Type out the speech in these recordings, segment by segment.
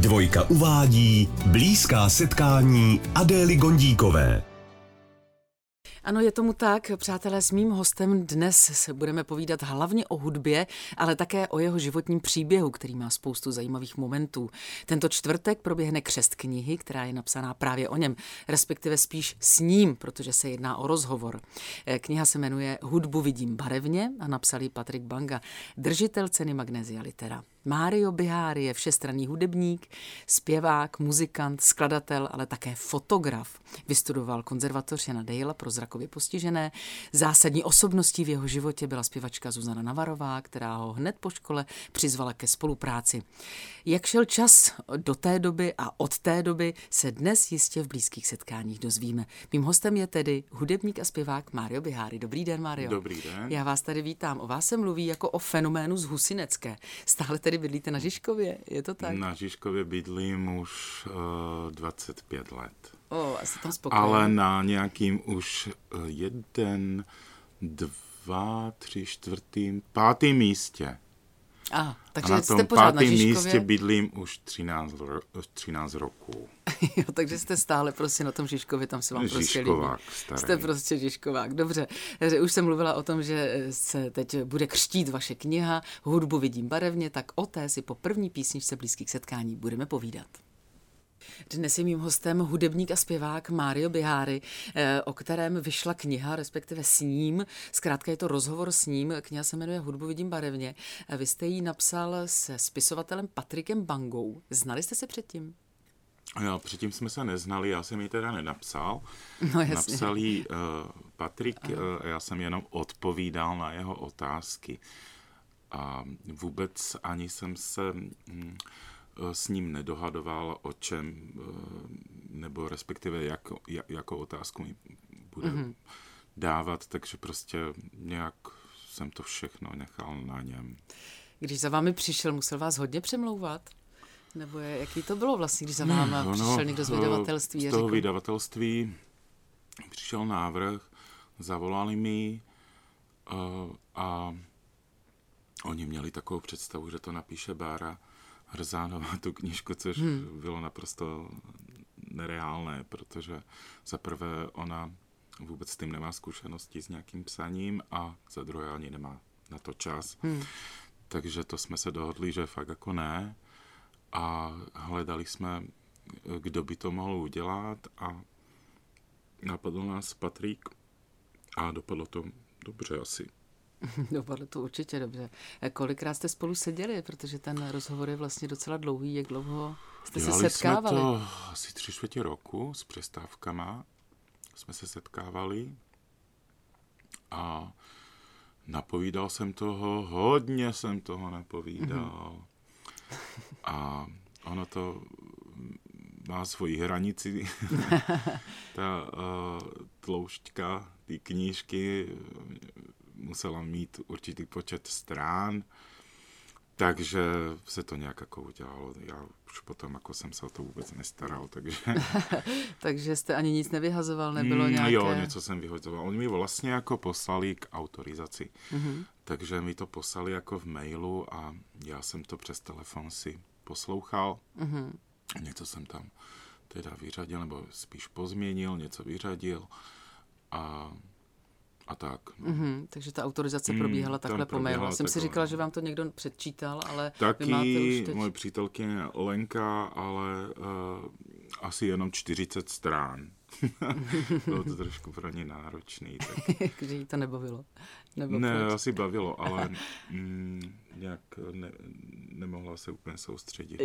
Dvojka uvádí blízká setkání Adély Gondíkové. Ano, je tomu tak, přátelé, s mým hostem dnes se budeme povídat hlavně o hudbě, ale také o jeho životním příběhu, který má spoustu zajímavých momentů. Tento čtvrtek proběhne křest knihy, která je napsaná právě o něm, respektive spíš s ním, protože se jedná o rozhovor. Kniha se jmenuje Hudbu vidím barevně a napsal ji Patrik Banga, držitel ceny Magnesia Litera. Mário Bihari je všestranný hudebník, zpěvák, muzikant, skladatel, ale také fotograf. Vystudoval konzervatoř Jana Dejla pro zrakově postižené. Zásadní osobností v jeho životě byla zpěvačka Zuzana Navarová, která ho hned po škole přizvala ke spolupráci. Jak šel čas do té doby a od té doby se dnes jistě v blízkých setkáních dozvíme. Mým hostem je tedy hudebník a zpěvák Mário Bihari. Dobrý den, Mário. Dobrý den. Já vás tady vítám. O vás se mluví jako o fenoménu z Husinecké. Stále tedy bydlíte na Žižkově, je to tak? Na Žižkově bydlím už 25 let. Asi tam spokojený. Ale na nějakým už 1, 2, 3, 4, 5. místě. Takže a na jste tom pořád na 5. Žižkově. místě bydlím už 13 roků. Jo, takže jste stále prostě na tom Žižkově, tam se vám prostě líbí. Žižkovák starý. Jste prostě Žižkovák, dobře. Už jsem mluvila o tom, že se teď bude křtít vaše kniha Hudbu vidím barevně, tak o té si po první písničce blízkých setkání budeme povídat. Dnes je mým hostem hudebník a zpěvák Mário Bihari, o kterém vyšla kniha, respektive s ním. Zkrátka je to rozhovor s ním. Kniha se jmenuje Hudbu vidím barevně. Vy jste ji napsal se spisovatelem Patrikem Bangou. Znali jste se předtím? Jo, předtím jsme se neznali, já jsem ji teda nenapsal. No, jasně. Napsal ji Patrik, já jsem jenom odpovídal na jeho otázky. A vůbec ani jsem se s ním nedohadoval, o čem, nebo respektive jakou otázku mi bude dávat, takže prostě nějak jsem to všechno nechal na něm. Když za vámi přišel, musel vás hodně přemlouvat? Nebo jaký to bylo vlastně, když za vámi přišel někdo z vydavatelství? Z toho vydavatelství přišel návrh, zavolali mi a oni měli takovou představu, že to napíše Bára Hrzánová, tu knížku, což bylo naprosto nereálné, protože za prvé ona vůbec s tím nemá zkušenosti s nějakým psaním a za druhé ani nemá na to čas. Takže to jsme se dohodli, že fakt jako ne. A hledali jsme, kdo by to mohl udělat a napadl nás Patrik a dopadlo to dobře asi. Dopadlo to určitě dobře. Kolikrát jste spolu seděli, protože ten rozhovor je vlastně docela dlouhý, jak dlouho jste se setkávali? Dělali jsme to asi 3/4 roku s přestávkama. Jsme se setkávali a napovídal jsem toho, hodně jsem toho napovídal. A ono to má svoji hranici. Ta tloušťka té knížky musela mít určitý počet strán, takže se to nějak jako udělalo. Já už potom jako jsem se o to vůbec nestaral, takže... Takže jste ani nic nevyhazoval, nebylo nějaké... Jo, něco jsem vyhazoval. Oni mi vlastně jako poslali k autorizaci. Takže mi to poslali jako v mailu a já jsem to přes telefon si poslouchal. Něco jsem tam teda vyřadil, nebo spíš pozměnil, něco vyřadil a tak. Takže ta autorizace probíhala takhle po mailu. Jsem si říkala, že vám to někdo předčítal, ale taky vy máte už teď... moje přítelkyně Lenka, ale asi jenom 40 strán. Bylo to trošku pro ně náročný. Že jí to nebavilo. Ne, asi bavilo, ale nějak nemohla se úplně soustředit.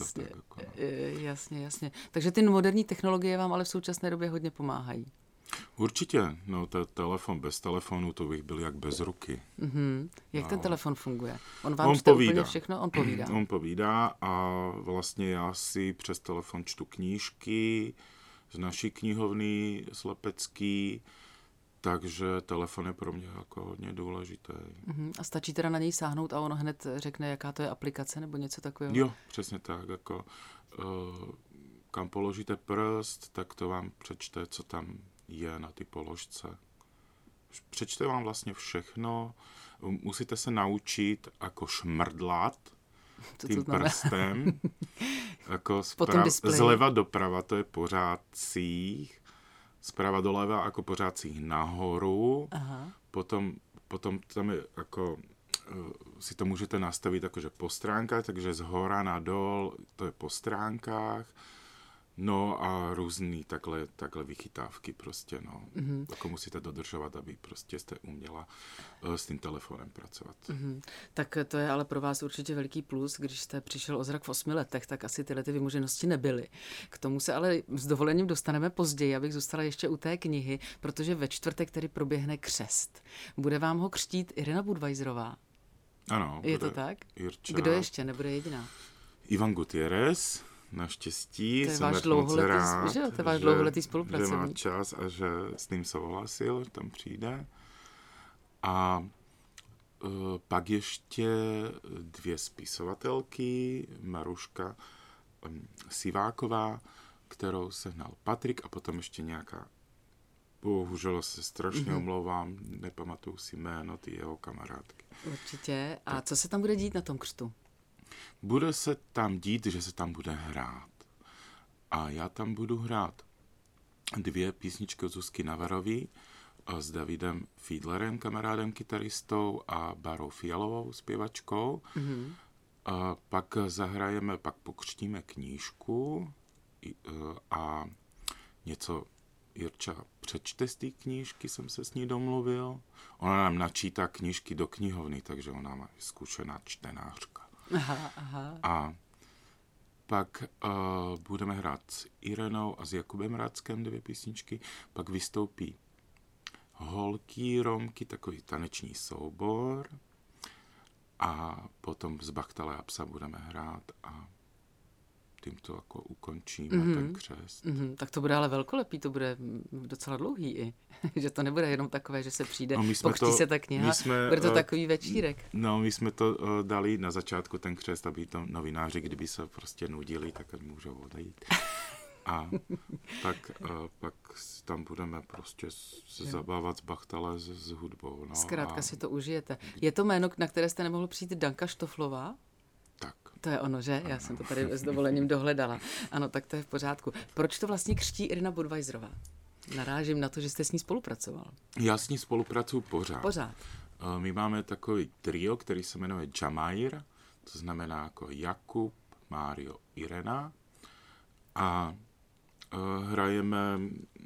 Jasně. Takže ty moderní technologie vám ale v současné době hodně pomáhají. Určitě. No, telefon bez telefonu, to bych byl jak bez ruky. Jak ten telefon funguje? On vám čte úplně všechno? On povídá. On povídá a vlastně já si přes telefon čtu knížky z naší knihovny slepecký, takže telefon je pro mě jako hodně důležitý. A stačí teda na něj sáhnout a ono hned řekne, jaká to je aplikace nebo něco takového? Jo, přesně tak. Jako, kam položíte prst, tak to vám přečte, co tam je na ty položce. Přečte vám vlastně všechno. Musíte se naučit jako šmrdlat tím prstem. jako po tom displeji. Zleva doprava to je pořádcích, zprava doleva jako pořádcích nahoru, Aha. Potom tam je jako, si to můžete nastavit jakože po stránkách, takže z hora na dol to je po stránkách, no a různý takhle vychytávky prostě, no. Jako musíte dodržovat, aby prostě jste uměla s tím telefonem pracovat. Tak to je ale pro vás určitě veliký plus, když jste přišel o zrak v 8 letech, tak asi tyhle ty vymoženosti nebyly. K tomu se ale s dovolením dostaneme později, abych zůstala ještě u té knihy, protože ve čtvrtek tedy proběhne křest. Bude vám ho křtít Irena Budweiserová. Ano. Je to tak? Jirča. Kdo ještě? Nebude jediná. Ivan Gutierrez, naštěstí. To je jsem váš moc rád, dlouholetý že spolupracovník. má čas a že s ním souhlasil, že tam přijde. A pak ještě 2 spisovatelky, Maruška Siváková, kterou sehnal Patrik, a potom ještě nějaká, bohužel se strašně omlouvám, nepamatuju si jméno ty jeho kamarádky. Určitě. A co se tam bude dít na tom křtu? Bude se tam dít, že se tam bude hrát. A já tam budu hrát 2 písničky od Zuzky Navarový s Davidem Fiedlerem, kamarádem kytaristou, a Barou Fialovou, zpěvačkou. A pak zahrajeme, pak pokřtíme knížku a něco Jirča přečte z té knížky, jsem se s ní domluvil. Ona nám načítá knížky do knihovny, takže ona má zkušená čtenářka. Aha. A pak budeme hrát s Irenou a s Jakubem Ráckem 2 písničky, pak vystoupí Holky, Romky, takový taneční soubor, a potom z Bachtale a psa budeme hrát a tím to jako ukončíme, ten křest. Tak to bude ale velkolepý, to bude docela dlouhý i. Že to nebude jenom takové, že se přijde, pokřtí se ta kniha, bude to takový večírek. No, my jsme to dali na začátku, ten křest, aby to novináři, kdyby se prostě nudili, tak můžou odejít. A pak tam budeme prostě se zabávat s Bachtale s hudbou. No, zkrátka si to užijete. Je to jméno, na které jste nemohl přijít, Danka Štoflová? Tak. To je ono, že? Já jsem to tady s dovolením dohledala. Ano, tak to je v pořádku. Proč to vlastně křtí Irena Budweiserová? Narážím na to, že jste s ní spolupracoval. Já s ní spolupracuju pořád. Pořád. My máme takový trio, který se jmenuje Jamair, to znamená jako Jakub, Mário, Irena, a hrajeme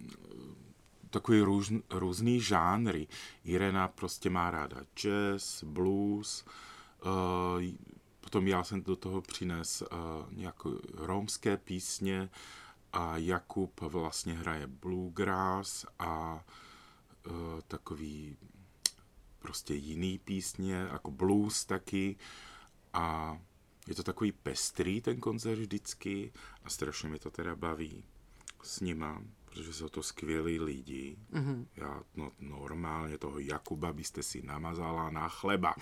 takový různý žánry. Irena prostě má ráda jazz, blues, potom já jsem do toho přines nějaké romské písně a Jakub vlastně hraje bluegrass a takový prostě jiný písně, jako blues taky, a je to takový pestrý ten koncert vždycky a strašně mi to teda baví s nima, protože jsou to skvělí lidi. Já normálně toho Jakuba byste si namazala na chleba.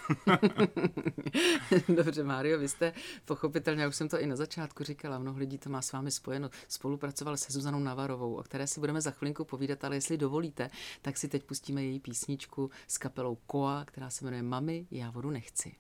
Dobře, Mário, vy jste pochopitelně, já už jsem to i na začátku říkala, mnoho lidí to má s vámi spojeno, spolupracoval se Zuzanou Navarovou, o které si budeme za chvilinku povídat, ale jestli dovolíte, tak si teď pustíme její písničku s kapelou Koa, která se jmenuje Mami, já vodu nechci.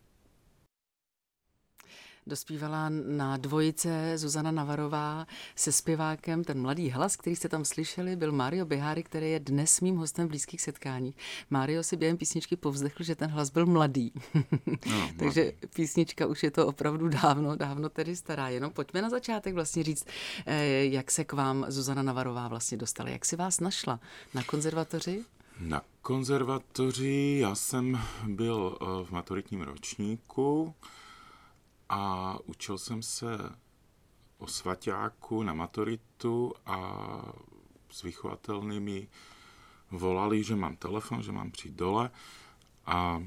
Dospívala na dvojice Zuzana Navarová se zpěvákem. Ten mladý hlas, který jste tam slyšeli, byl Mário Biháry, který je dnes mým hostem v Blízkých setkáních. Mário si během písničky povzdechl, že ten hlas byl mladý. No, takže písnička už je to opravdu dávno tedy stará. Jenom pojďme na začátek vlastně říct, jak se k vám Zuzana Navarová vlastně dostala. Jak si vás našla? Na konzervatoři? Na konzervatoři já jsem byl v maturitním ročníku a učil jsem se o svaťáku na maturitu a s vychovatelnými mi volali, že mám telefon, že mám přijít dole, a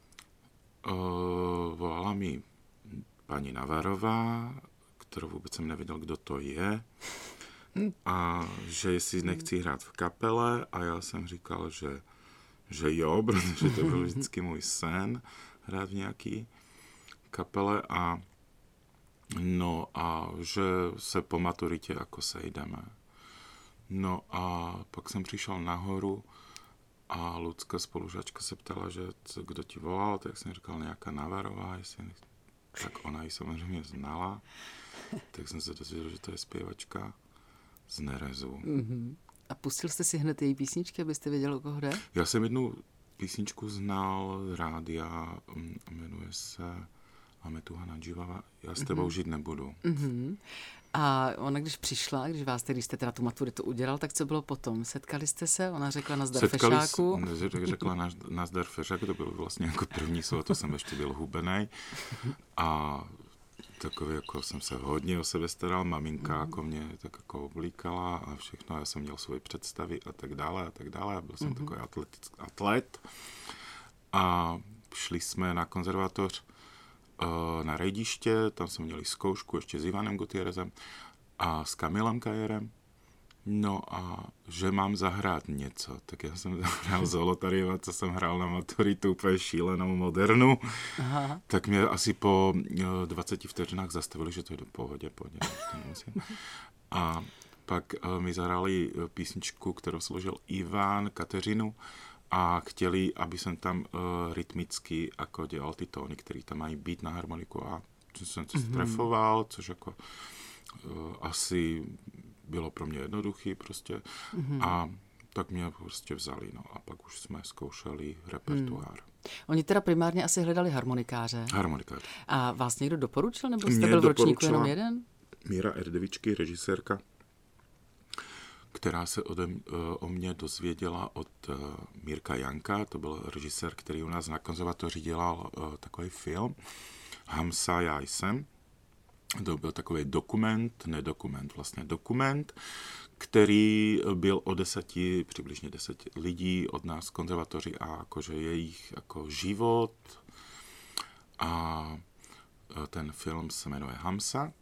volala mi paní Navarová, kterou vůbec jsem nevěděl, kdo to je, a že jestli nechci hrát v kapele, a já jsem říkal, že jo, protože to byl vždycky můj sen hrát v nějaký kapele, a že se po maturitě jako sejdeme. No a pak jsem přišel nahoru a Lucka spolužačka se ptala, že kdo ti volal, tak jsem říkal nějaká Navarová, tak ona ji samozřejmě znala. tak jsem se dozvěděl, že to je zpěvačka z Nerezu. A pustil jste si hned její písničky, abyste věděl, o koho jde? Já jsem jednu písničku znal z rádia, jmenuje se Ametuha Nadživava, Já s tebou žít nebudu. A ona, když přišla, když jste teda tu maturitu udělal, tak co bylo potom? Setkali jste se? Ona řekla nazdar fešáku? Řekla nazdar fešáku, to bylo vlastně jako první slovo, to jsem ještě byl hubenej. A takový, jako jsem se hodně o sebe staral, maminka jako mě tak jako oblíkala a všechno, já jsem měl svoje představy a tak dále, a byl jsem takový atlet. A šli jsme na konzervatoř na Rejdiště, tam jsme měli zkoušku ještě s Ivanem Gutierrezem a s Kamilem Kajerem. No a že mám zahrát něco, tak já jsem zahrál Zolotariova, co jsem hrál na maturitu, úplně šílenou modernu. Aha. Tak mě asi po 20 vteřinách zastavili, že to je do pohodě, to nemusím. A pak mi zahráli písničku, kterou složil Ivan, Kateřinu, a chtěli, aby jsem tam rytmicky jako dělal ty tóny, které tam mají být na harmoniku a jsem to strefoval, což jako asi bylo pro mě jednoduchý prostě a tak mě prostě vzali, no a pak už jsme zkoušeli repertoár. Oni teda primárně asi hledali harmonikáře. Harmonikáře. A vás někdo doporučil, nebo jste byl v ročníku jenom jeden? Míra Erdevičky, režisérka, která se o mě dozvěděla od Mírka Janka, to byl režisér, který u nás na konzervatoři dělal takový film Hamsa, já jsem. To byl takový dokument, který byl o přibližně 10 lidí od nás konzervatoři a jakože jejich jako život. A ten film se jmenuje Hamsa.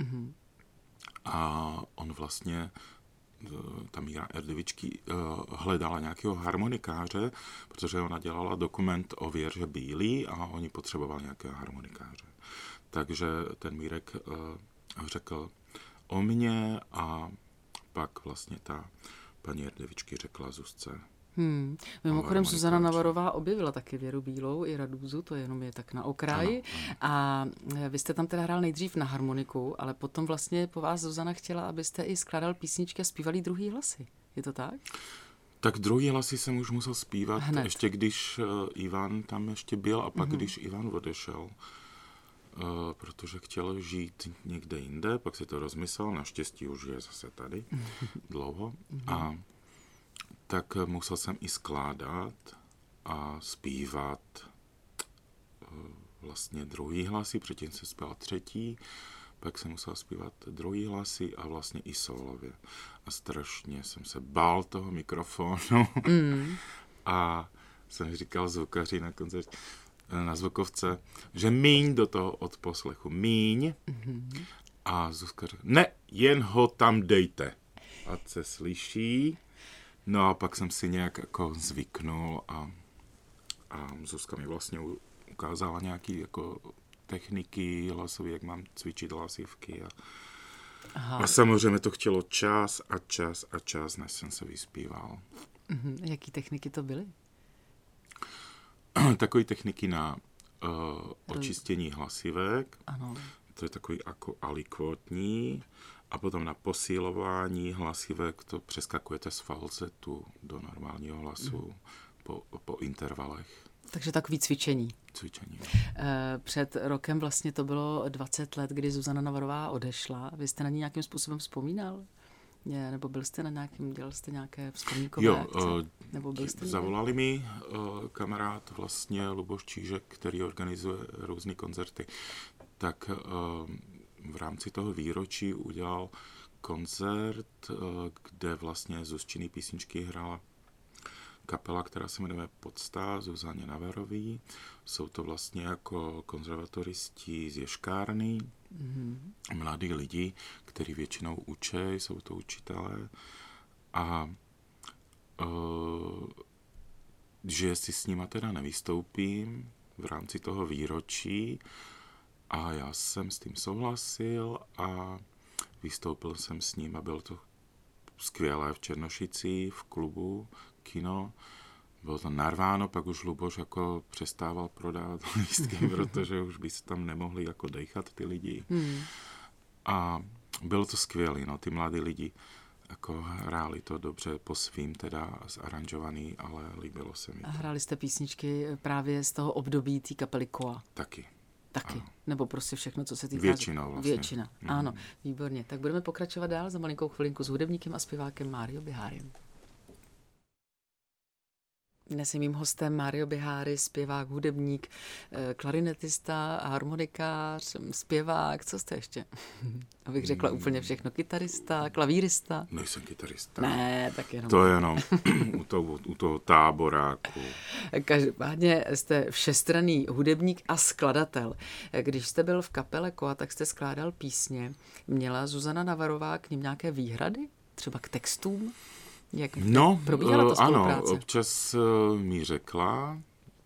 A on vlastně ta Míra Erdevičky hledala nějakého harmonikáře, protože ona dělala dokument o Věře Bílý a oni potřebovali nějakého harmonikáře. Takže ten Mírek řekl o mě a pak vlastně ta paní Erdevičky řekla Zuzce. Mimochodem Zuzana Navarová objevila taky Věru Bílou i Radúzu, to jenom je tak na okraji. Ano. A vy jste tam teda hrál nejdřív na harmoniku, ale potom vlastně po vás Zuzana chtěla, abyste i skládal písničky a zpívali druhý hlasy. Je to tak? Tak druhý hlasy jsem už musel zpívat, hned. Ještě když Ivan tam ještě byl a pak když Ivan odešel. Protože chtěl žít někde jinde, pak si to rozmyslel, naštěstí už je zase tady dlouho. A tak musel jsem i skládat a zpívat vlastně druhý hlasy, předtím jsem zpěl třetí, pak jsem musel zpívat druhý hlasy a vlastně i solově. A strašně jsem se bál toho mikrofonu a jsem říkal zvukaři na koncertě, na zvukovce, že míň do toho odposlechu, míň. A Zuzka řekla, ne, jen ho tam dejte. Ať se slyší. No a pak jsem si nějak jako zvyknul a Zuzka mi vlastně ukázala nějaký jako techniky hlasové, jak mám cvičit hlasivky. A samozřejmě to chtělo čas, než jsem se vyspíval. Jaký techniky to byly? Takové techniky na očištění hlasivek. Ano. To je takový jako alikvotní. A potom na posílování hlasivek to přeskakujete z falzetu do normálního hlasu po intervalech. Takže takový cvičení. Cvičení. Před rokem vlastně to bylo 20 let, kdy Zuzana Navarová odešla. Vy jste na ní nějakým způsobem vzpomínal? Nebo byl jste na nějakým, dělal jste nějaké vzpomínkové akce? Nebo byl jste zavolali mi kamarád vlastně Luboš Čížek, který organizuje různé koncerty. Tak v rámci toho výročí udělal koncert, kde vlastně Zuzčiny písničky hrála kapela, která se jmenuje Podsta, Zuzaně Navarový. Jsou to vlastně jako konzervatoristi z ješkárny, mladí lidi, kteří většinou učí, jsou to učitelé. A že si s nima teda nevystoupím v rámci toho výročí, a já jsem s tím souhlasil a vystoupil jsem s ním a bylo to skvělé v Černošici, v klubu, kino. Bylo to narváno, pak už Luboš jako přestával prodávat lístky, protože už by se tam nemohli jako dejchat ty lidi. A bylo to skvělé, no, ty mladí lidi jako hráli to dobře po svým, teda zaranžovaný, ale líbilo se mi to. A hráli jste písničky právě z toho období té kapely Koa? Taky. Taky. Ano. Nebo prostě všechno, co se týká... Většinou vlastně. Většina, ano, výborně. Tak budeme pokračovat dál za malinkou chvilinku s hudebníkem a zpěvákem Mário Bihárym. Dnes je mým hostem Mário Bihary, zpěvák, hudebník, klarinetista, harmonikář, zpěvák, co jste ještě? Abych řekla úplně všechno. Kytarista, klavírista? Nejsem kytarista. Ne, tak jenom. To je jenom u toho táboráku. Každopádně jste všestranný hudebník a skladatel. Když jste byl v kapele Koa, tak jste skládal písně. Měla Zuzana Navarová k nim nějaké výhrady? Třeba k textům? Jak probíhala ta spolupráce? Ano, občas mi řekla,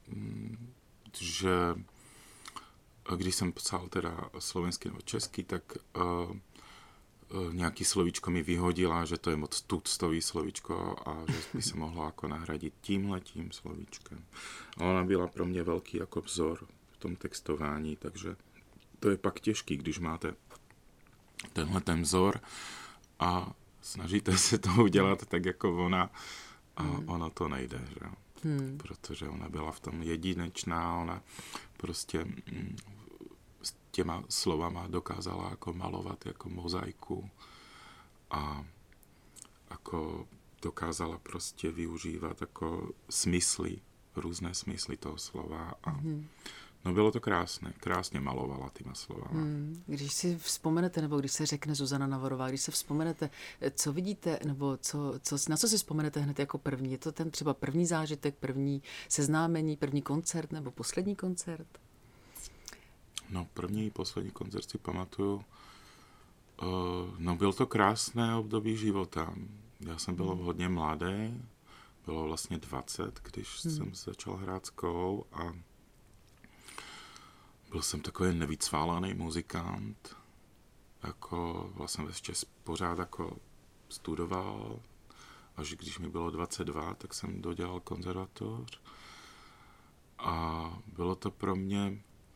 že když jsem psal teda slovensky nebo česky, tak nějaký slovíčko mi vyhodila, že to je moc tuctový slovíčko a že by se mohlo jako nahradit tímhletím slovíčkem. A ona byla pro mě velký jako vzor v tom textování, takže to je pak těžký, když máte tenhle ten vzor a snažíte se to udělat tak jako ona a ono to nejde, že jo? Protože ona byla v tom jedinečná, ona prostě s těma slovama dokázala jako malovat jako mozaiku a jako dokázala prostě využívat jako smysly, různé smysly toho slova a no bylo to krásné, krásně malovala těma slovama. Když si vzpomenete, nebo když se řekne Zuzana Navarová, když se vzpomenete, co vidíte, nebo na co si vzpomenete hned jako první? Je to ten třeba první zážitek, první seznámení, první koncert nebo poslední koncert? No první, poslední koncert si pamatuju. No byl to krásné období života. Já jsem byl hodně mladý, bylo vlastně 20, když jsem začal hrát s Koou a byl jsem takový nevycválaný muzikant, jako vlastně ještě pořád jako studoval, až když mi bylo 22, tak jsem dodělal konzervatoř a bylo to pro mě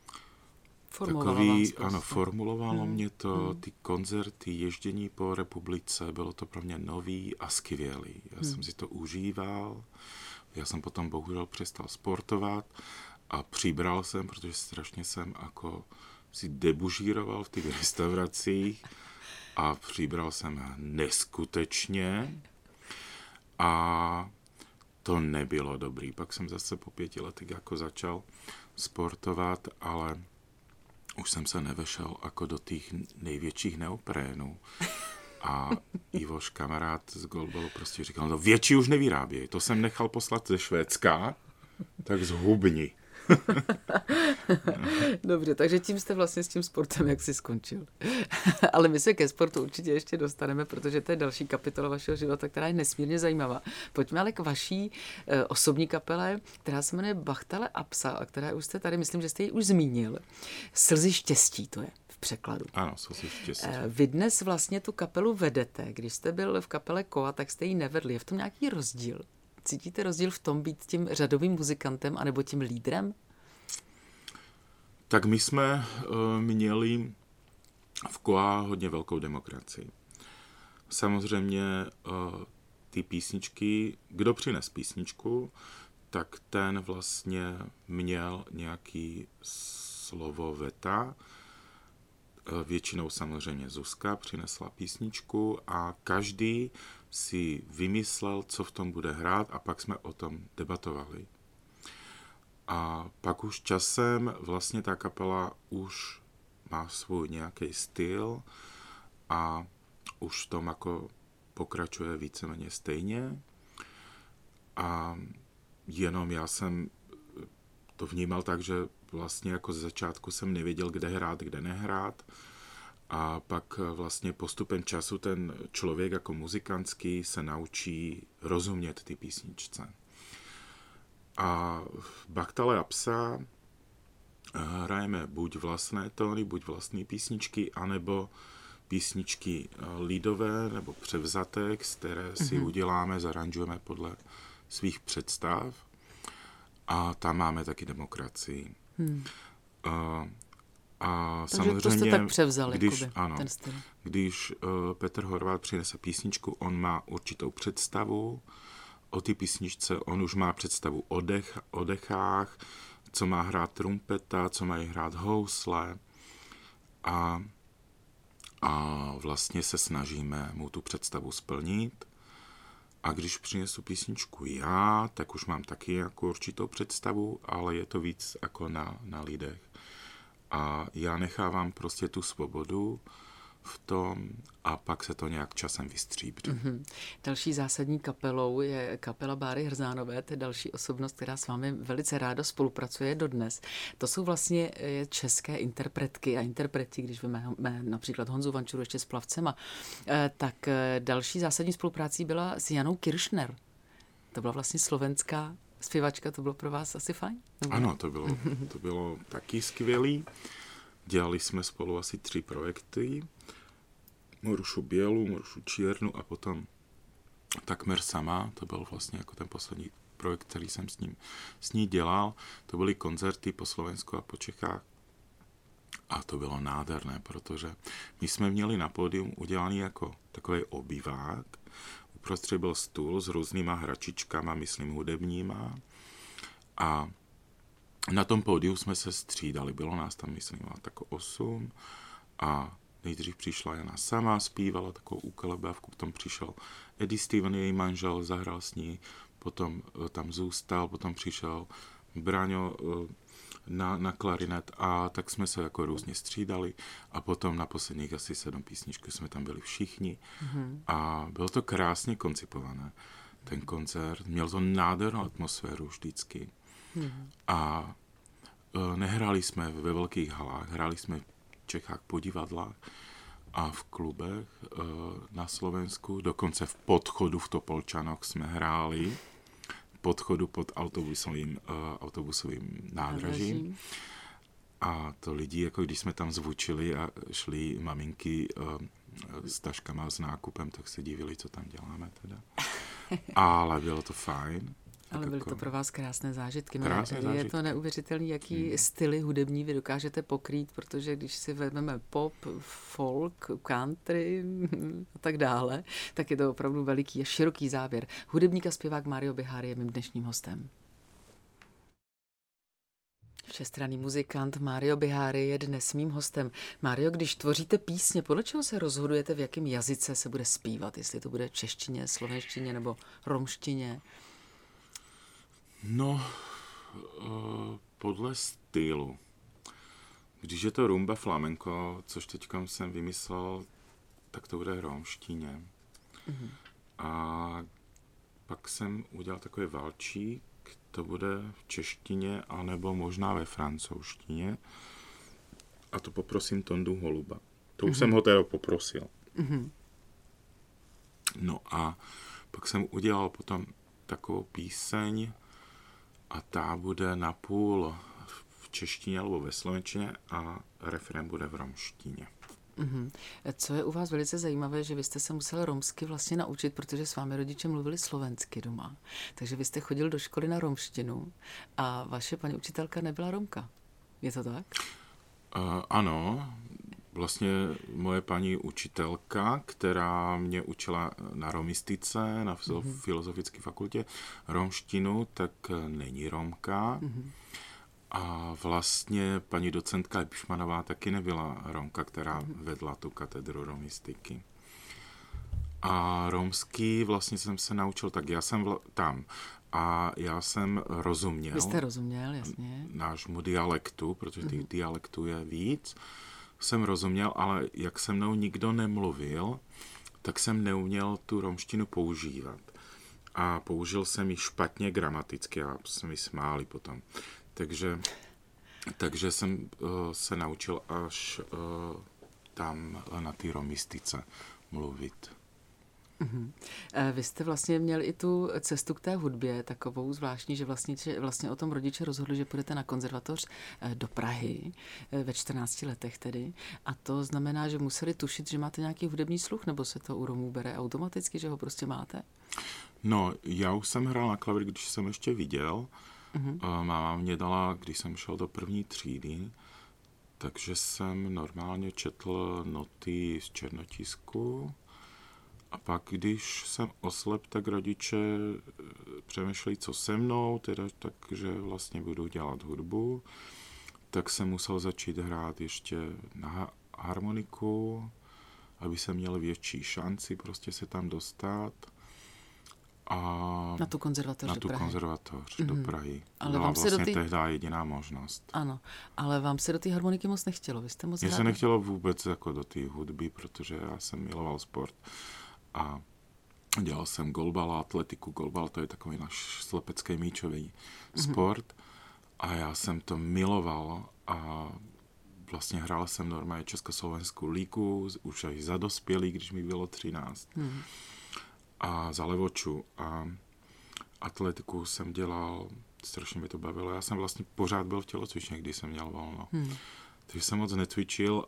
formulovalo mě to, ty koncerty, ježdění po republice, bylo to pro mě nový a skvělý. Já jsem si to užíval, já jsem potom bohužel přestal sportovat, a přibral jsem, protože strašně jsem jako si debužíroval v těch restauracích a přibral jsem neskutečně a to nebylo dobrý. Pak jsem zase po 5 letech jako začal sportovat, ale už jsem se nevešel jako do těch největších neoprénů. A Ivoš, kamarád z Goldballu, prostě říkal, no větší už nevyráběj, to jsem nechal poslat ze Švédska, tak zhubni. Dobře, takže tím jste vlastně s tím sportem jak si skončil. Ale my se ke sportu určitě ještě dostaneme, protože to je další kapitola vašeho života, která je nesmírně zajímavá. Pojďme ale k vaší osobní kapele, která se jmenuje Bachtale Apsa, a která už jste tady, myslím, že jste ji už zmínil. Slzy štěstí to je v překladu. Ano, Slzy štěstí. Vy dnes vlastně tu kapelu vedete. Když jste byl v kapele Koa, tak jste ji nevedli. Je v tom nějaký rozdíl? Cítíte rozdíl v tom být tím řadovým muzikantem anebo tím lídrem? Tak my jsme měli v Koa hodně velkou demokracii. Samozřejmě ty písničky, kdo přines písničku, tak ten vlastně měl nějaký slovo veta. Většinou samozřejmě Zuzka přinesla písničku a každý si vymyslel, co v tom bude hrát a pak jsme o tom debatovali. A pak už časem vlastně ta kapela už má svůj nějaký styl a už tom jako pokračuje víceméně stejně. A jenom já jsem to vnímal tak, že vlastně jako z začátku jsem nevěděl, kde hrát, kde nehrát. A pak vlastně postupem času ten člověk jako muzikantský se naučí rozumět ty písničce. A v Bachtale Apsa hrajeme buď vlastné tóny, buď vlastní písničky, anebo písničky lidové nebo převzaté, které si uděláme, zaranžujeme podle svých představ. A tam máme taky demokracii. A takže samozřejmě, to jste tak převzal, ten styl. Když Petr Horváth přinese písničku, on má určitou představu o té písničce, on už má představu o dechách, co má hrát trumpeta, co mají hrát housle a vlastně se snažíme mu tu představu splnit. A když přinesu písničku já, tak už mám taky jako určitou představu, ale je to víc jako na lidech. A já nechávám prostě tu svobodu v tom a pak se to nějak časem vystříbří. Další zásadní kapelou je kapela Báry Hrzánové, to je další osobnost, která s vámi velice ráda spolupracuje dodnes. To jsou vlastně české interpretky a interpreti, když vezmeme například Honzu Vančuru ještě s Plavcema, tak další zásadní spoluprácí byla s Janou Kiršner. To byla vlastně slovenská zpěvačka, to bylo pro vás asi fajn? Ano, to bylo taky skvělý. Dělali jsme spolu asi 3 projekty. Morušu Bělu, Morušu Čiernu a potom Takmer sama. To byl vlastně jako ten poslední projekt, který jsem s ní dělal. To byly koncerty po Slovensku a po Čechách. A to bylo nádherné, protože my jsme měli na pódium udělaný jako takový obývák. Uprostřed byl stůl s různýma hračičkama, myslím hudebníma. A na tom pódiu jsme se střídali. Bylo nás tam, myslím, tak 8. A nejdřív přišla Jana sama, zpívala takovou ukelebávku, potom přišel Eddie Steven, její manžel, zahrál s ní, potom tam zůstal, potom přišel Braňo na klarinet a tak jsme se jako různě střídali a potom na posledních asi 7 písničků jsme tam byli všichni a bylo to krásně koncipované. Ten koncert, měl to nádhernou atmosféru vždycky a nehráli jsme ve velkých halách, hráli jsme v Čechách po divadlách a v klubech na Slovensku, dokonce v Podchodu v Topolčanoch jsme hráli, Podchodu pod autobusovým nádražím. A to lidi, jako když jsme tam zvučili a šli maminky s taškama s nákupem, tak se divili, co tam děláme teda. Ale bylo to fajn. Ale byly to pro vás krásné zážitky. Je to neuvěřitelný, jaký styly hudební vy dokážete pokrýt, protože když si vezmeme pop, folk, country a tak dále, tak je to opravdu veliký a široký záběr. Hudebník a zpěvák Mario Bihari je mým dnešním hostem. Všestranný muzikant Mario Bihari je dnes mým hostem. Mario, když tvoříte písně, podle čeho se rozhodujete, v jakém jazyce se bude zpívat? Jestli to bude češtině, slovenštině nebo romštině? No, podle stylu. Když je to rumba flamenco, což teď jsem vymyslel, tak to bude romštině. A pak jsem udělal takový valčík, to bude v češtině, anebo možná ve francouzštině. A to poprosím Tondu Holuba. To už jsem ho teda poprosil. No a pak jsem udělal potom takovou píseň, a ta bude napůl v češtině nebo ve slovenštině a refrén bude v romštině. Co je u vás velice zajímavé, že vy jste se musel romsky vlastně naučit, protože s vámi rodiče mluvili slovensky doma. Takže vy jste chodil do školy na romštinu a vaše paní učitelka nebyla Romka. Je to tak? Ano. Vlastně moje paní učitelka, která mě učila na romistice, na filozofické fakultě romštinu, tak není Romka. A vlastně paní docentka Pišmanová taky nebyla Romka, která vedla tu katedru romistiky. A romský vlastně jsem se naučil, tak já jsem tam a já jsem rozuměl. Vy jste rozuměl, jasně. Nášmu dialektu, protože těch dialektů je víc. Jsem rozuměl, ale jak se mnou nikdo nemluvil, tak jsem neuměl tu romštinu používat. A použil jsem ji špatně gramaticky a se mi smáli potom. Takže jsem se naučil až tam na té romistice mluvit. Vy jste vlastně měl i tu cestu k té hudbě takovou zvláštní, že vlastně o tom rodiče rozhodli, že půjdete na konzervatoř do Prahy ve 14 letech tedy. A to znamená, že museli tušit, že máte nějaký hudební sluch, nebo se to u Romů bere automaticky, že ho prostě máte? No, já už jsem hrál na klavír, když jsem ještě viděl. Máma mě dala, když jsem šel do 1. třídy, takže jsem normálně četl noty z černotisku a pak, když jsem oslep, tak rodiče přemýšlejí, co se mnou, teda takže vlastně budu dělat hudbu, tak jsem musel začít hrát ještě na harmoniku, aby jsem měl větší šanci prostě se tam dostat. A na tu konzervatoř do Prahy. Do Prahy. Ale byla vám se vlastně tehdy jediná možnost. Ano, ale vám se do té harmoniky moc nechtělo, vy jste moc Mně se nechtělo vůbec jako do té hudby, protože já jsem miloval sport a dělal jsem golbal a atletiku. Golbal to je takový náš slepecký míčový sport a já jsem to miloval a vlastně hrál jsem normálně Československou ligu, už i za dospělý, když mi bylo 13. A za levoču a atletiku jsem dělal, strašně mi to bavilo. Já jsem vlastně pořád byl v tělocvičně, když jsem měl volno. Takže jsem moc netvičil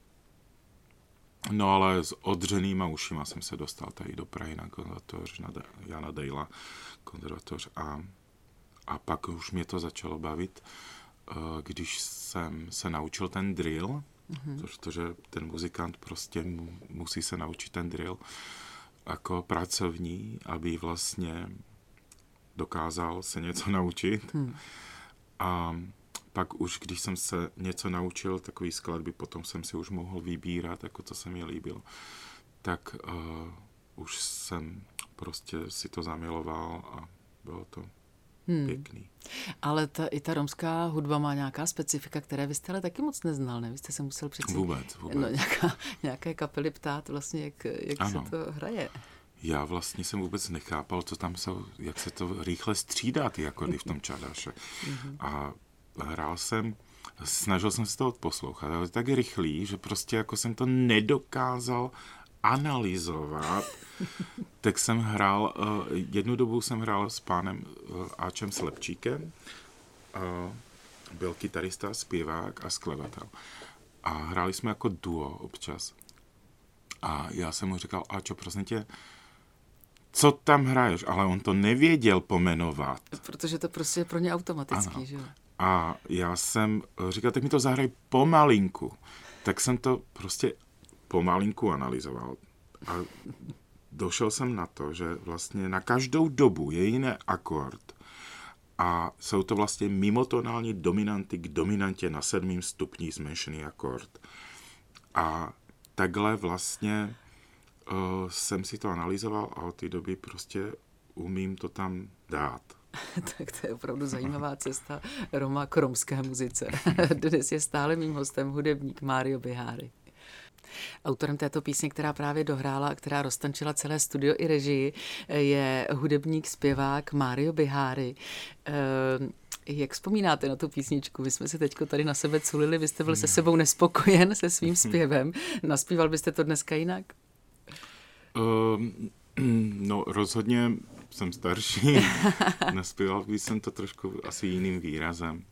no ale s odřenýma ušima jsem se dostal tady do Prahy na konzervatoř, na Jana Dejla konzervatoř a pak už mě to začalo bavit, když jsem se naučil ten drill, protože ten muzikant prostě musí se naučit ten drill jako pracovní, aby vlastně dokázal se něco naučit. A pak už, když jsem se něco naučil, takový skladby, potom jsem si už mohl vybírat, jako co se mi líbilo, tak už jsem prostě si to zamiloval a bylo to pěkný. Ale i ta romská hudba má nějaká specifika, které vy jste ale taky moc neznal, ne? Vy jste se musel přeci vůbec. No, nějaké kapely ptát vlastně, jak se to hraje. Já vlastně jsem vůbec nechápal, co tam jsou, jak se to rychle střídá, ty akordy v tom čadáše. A hrál jsem, snažil jsem se to poslouchat, ale tak rychlý, že prostě jako jsem to nedokázal analyzovat, tak jsem hrál, jednu dobu jsem hrál s pánem Áčem Slepčíkem, byl kytarista, zpěvák a skladatel. A hráli jsme jako duo občas. A já jsem mu říkal, Áčo, prosím tě, co tam hraješ? Ale on to nevěděl pomenovat. Protože to prostě je pro ně automatický, že jo? A já jsem říkal, tak mi to zahraj pomalinku. Tak jsem to prostě pomalinku analyzoval. A došel jsem na to, že vlastně na každou dobu je jiný akord. A jsou to vlastně mimotonální dominanty k dominantě na 7. stupni zmenšený akord. A takhle vlastně jsem si to analyzoval a od té doby prostě umím to tam dát. Tak to je opravdu zajímavá cesta Roma k romské muzice. Dnes je stále mým hostem hudebník Mário Biháry. Autorem této písně, která právě dohrála a která roztančila celé studio i režii, je hudebník, zpěvák Mário Biháry. Jak vzpomínáte na tu písničku? My jsme se teďko tady na sebe culili, vy jste byl se sebou nespokojen se svým zpěvem. Naspíval byste to dneska jinak? No rozhodně jsem starší. Naspíval bych jsem to trošku asi jiným výrazem.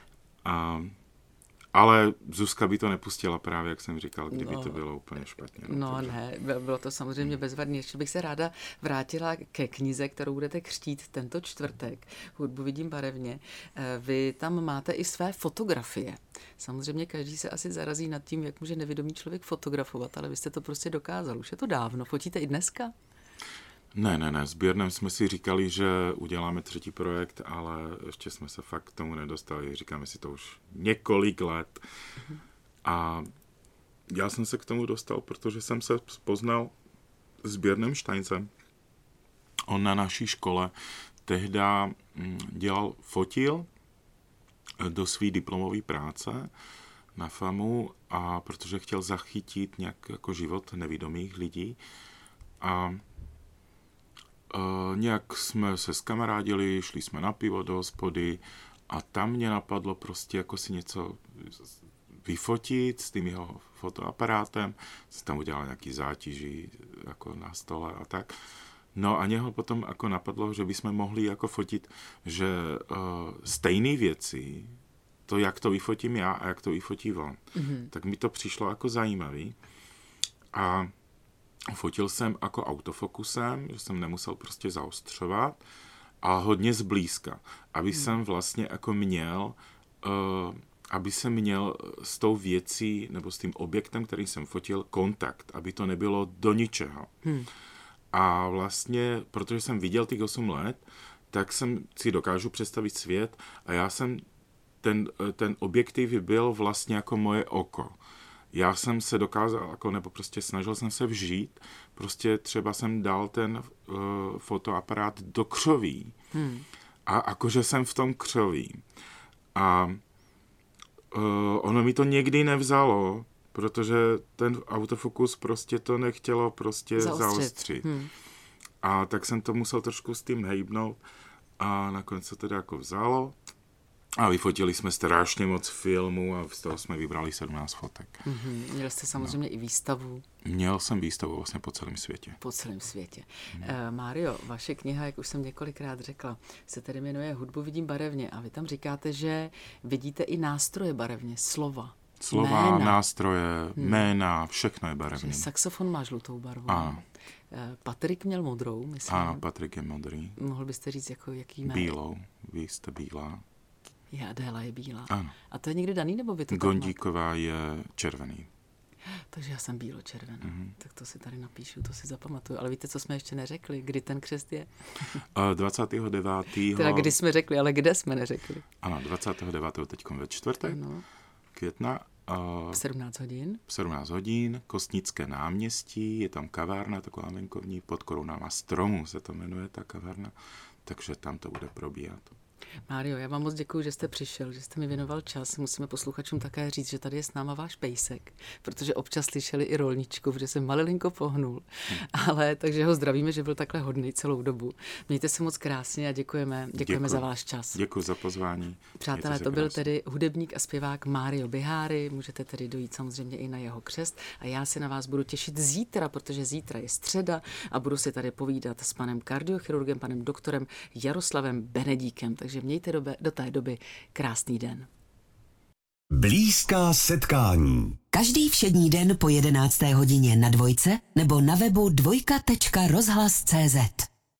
Ale Zuzka by to nepustila právě, jak jsem říkal, kdyby to bylo úplně špatně. Ne, bylo to samozřejmě bezvadné. Ještě bych se ráda vrátila ke knize, kterou budete křtít tento čtvrtek. Hudbu vidím barevně. Vy tam máte i své fotografie. Samozřejmě každý se asi zarazí nad tím, jak může nevědomý člověk fotografovat, ale vy jste to prostě dokázal. Už je to dávno. Fotíte i dneska? Ne. S Björnem jsme si říkali, že uděláme 3. projekt, ale ještě jsme se fakt k tomu nedostali. Říkáme si to už několik let. A já jsem se k tomu dostal, protože jsem se poznal s Björnem Steincem. On na naší škole tehda fotil do své diplomové práce na FAMu, a protože chtěl zachytit nějak jako život nevidomých lidí. A nějak jsme se skamarádili, šli jsme na pivo do hospody a tam mě napadlo prostě jako si něco vyfotit s tím jeho fotoaparátem. Jsem tam udělal nějaký zátiží jako na stole a tak. No a něho potom jako napadlo, že bychom mohli jako fotit, že stejné věci, to jak to vyfotím já a jak to vyfotí on. Tak mi to přišlo jako zajímavý. A fotil jsem jako autofokusem, že jsem nemusel prostě zaostřovat a hodně zblízka, aby jsem vlastně jako měl aby jsem měl s tou věcí nebo s tím objektem, který jsem fotil, kontakt, aby to nebylo do ničeho. A vlastně, protože jsem viděl těch 8 let, tak jsem si dokážu představit svět a já jsem ten objektiv byl vlastně jako moje oko. Já jsem se dokázal, nebo prostě snažil jsem se vžít, prostě třeba jsem dal ten fotoaparát do křoví a jakože jsem v tom křoví. A ono mi to někdy nevzalo, protože ten autofokus prostě to nechtělo prostě zaostřit. A tak jsem to musel trošku s tím hejbnout a nakonec to teda jako vzalo. A vyfotili jsme strašně moc filmů a z toho jsme vybrali 17 fotek. Měl jste samozřejmě i výstavu. Měl jsem výstavu vlastně po celém světě. Po celém světě. Mário, vaše kniha, jak už jsem několikrát řekla, se tedy jmenuje Hudbu vidím barevně a vy tam říkáte, že vidíte i nástroje barevně, slova, jména. Nástroje, jména, všechno je barevné. Saxofon má žlutou barvu. Ano. Patrik měl modrou, myslím. Ano, Patrik je modrý. Mohl byste říct, jako jaký jméno? Bílou, vy jste bílá. Adéla je bílá. Ano. A to je někde daný, nebo vy to Gondíková je červený. Takže já jsem bílo-červená. Tak to si tady napíšu, to si zapamatuju. Ale víte, co jsme ještě neřekli? Kdy ten křest je? 29. Teda kdy jsme řekli, ale kde jsme neřekli? Ano, 29. teďkom ve čtvrtek, května. V 17 hodin. V 17 hodin, Kostnické náměstí, je tam kavárna, taková venkovní, pod korunama stromů se to jmenuje ta kavárna, takže tam to bude probíhat. Mário, já vám moc děkuju, že jste přišel, že jste mi věnoval čas. Musíme posluchačům také říct, že tady je s náma váš pejsek, protože občas slyšeli i rolničku, protože se malilinko pohnul. Ale takže ho zdravíme, že byl takhle hodný celou dobu. Mějte se moc krásně a děkujeme za váš čas. Děkuji za pozvání. Přátelé, to byl tedy hudebník a zpěvák Mário Biháry. Můžete tedy dojít samozřejmě i na jeho křest a já se na vás budu těšit zítra, protože zítra je středa a budu si tady povídat s panem kardiochirurgem, panem doktorem Jaroslavem Benedíkem. Takže mějte do té doby krásný den. Blízká setkání. Každý všední den po 11. hodině na Dvojce nebo na webu dvojka.rozhlas.cz.